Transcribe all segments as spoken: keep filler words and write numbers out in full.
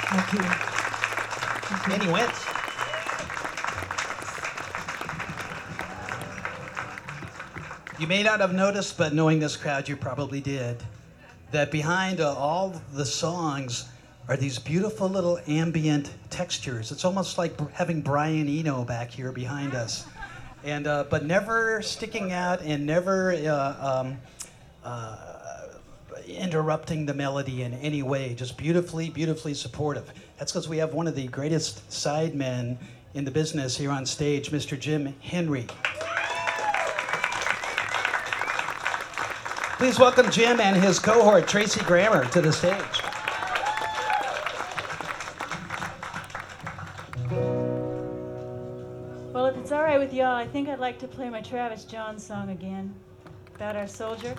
Thank you. Thank you. And he wins. You may not have noticed, but knowing this crowd, you probably did, that behind uh, all the songs are these beautiful little ambient textures. It's almost like having Brian Eno back here behind us. And uh, but never sticking out and never uh, um, uh, interrupting the melody in any way. Just beautifully, beautifully supportive. That's because we have one of the greatest sidemen in the business here on stage, Mister Jim Henry. Please welcome Jim and his cohort, Tracy Grammer, to the stage. Well, if it's all right with y'all, I think I'd like to play my Travis John song again, about our soldier.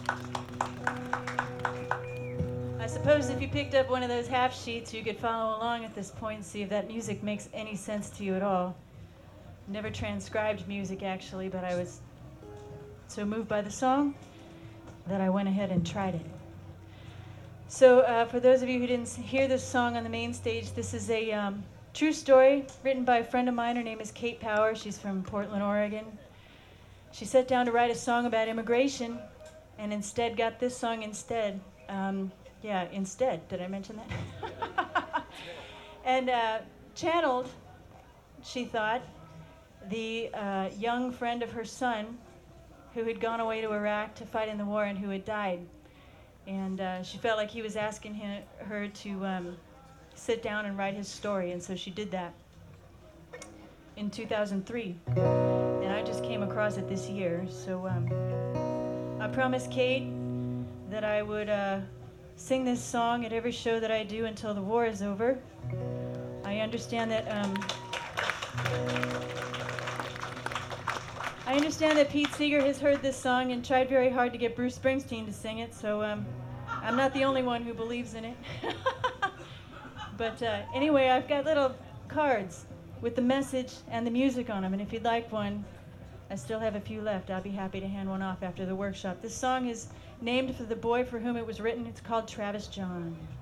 I suppose if you picked up one of those half sheets, you could follow along at this point and see if that music makes any sense to you at all. Never transcribed music, actually, but I was so moved by the song that I went ahead and tried it. So uh, for those of you who didn't hear this song on the main stage, this is a um, true story written by a friend of mine. Her name is Kate Power. She's from Portland, Oregon. She sat down to write a song about immigration and instead got this song instead. Um, yeah, instead. Did I mention that? and uh, channeled, she thought, the uh, young friend of her son who had gone away to Iraq to fight in the war and who had died. And uh, she felt like he was asking him, her to um, sit down and write his story, and so she did that in two thousand three. And I just came across it this year, so um, I promised Kate that I would uh, sing this song at every show that I do until the war is over. I understand that um, I understand that Pete Seeger has heard this song and tried very hard to get Bruce Springsteen to sing it, so um, I'm not the only one who believes in it. But uh, anyway, I've got little cards with the message and the music on them, and if you'd like one, I still have a few left. I'll be happy to hand one off after the workshop. This song is named for the boy for whom it was written. It's called Travis John.